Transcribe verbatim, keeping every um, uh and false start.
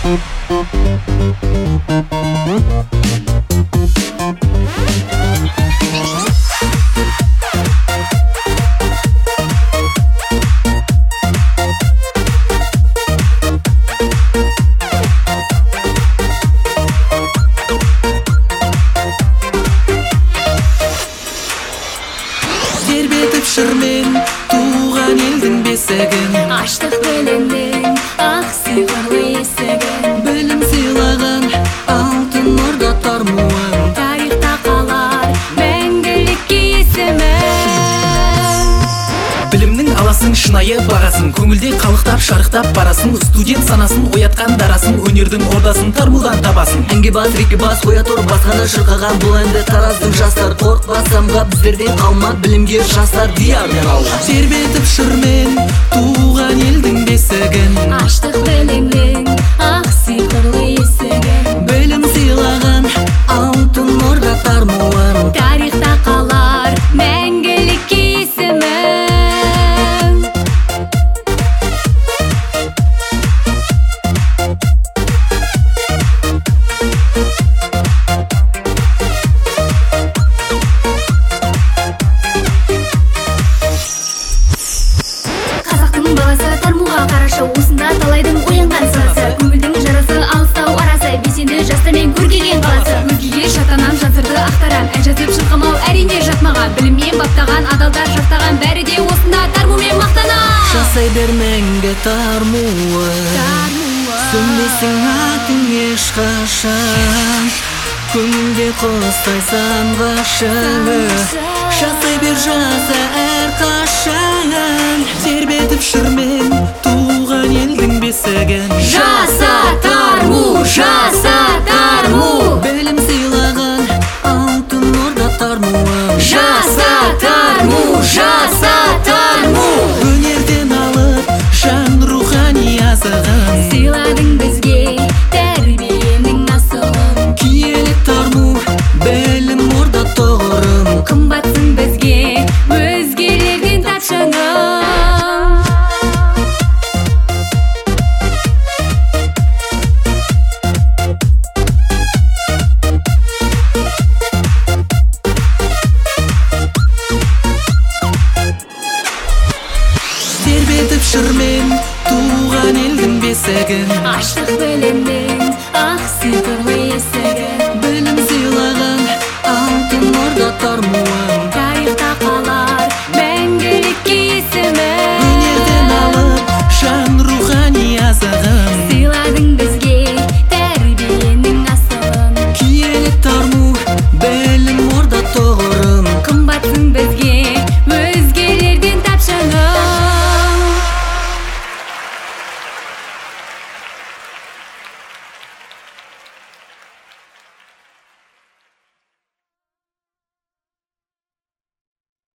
Тербетіп шырмен туған елдің бесігін, аштық білімнің ақ сиқырлы есігін, білім сыйлаған алтын орда тармуын, тарихта қалар мәңгілікке есімі. Білімнің аласың шынайы бағасын, көңілде қалықтап шарықтап барасын, студент санасын оятқан дарасын, өнердің ордасын тармудан табасын. Әнге бас, рекке бас, қоя тұр басқаны шырқаған бұл әнді тараздың жастар. Қорықпа самғап біздерден қалма білімгер жастар диярмен алға. Тербетіп шырмен туған елдің бесігін, аштық білімнің ақ сиқырлы есігін, білім сыйлаған Алтын орда тармуын, тарихта қалар мәңгілікке есімі. Қазақтың баласы тармуға қарашы, осында талайдың оянған саласы, көңілдің жарасы алыстау арасы, белсенді жастармен көркейген қаласы. Өзгеге шатанам жазырды ақтарам, ән жазып шырқамау әрине жатмаған, біліммен баптаған адалдар жақтаған, бәрі де осында тармумен мақтанам. жасай бер мәңгі тармуын, сөнбесің атың ешқашан, көңілде қостайсан ғашығы. жасай бер жаза әрқашан, тербетіп шырмен туған елдің бесігін, Жаса тарму, жаса тарму, білім сыйлаған Алтын орда тармуын, жаса тарму, жаса тарму, өнерден алып жан рухани азығын, сыйладың бізге тәрбиенің асылын, киелі тарму білім орда тұғырын. қымбатсың бізге өзгелерден тапшының. тербетіп шырмен туған елдің бесігін, Аштық білімнің ақ сиқырлы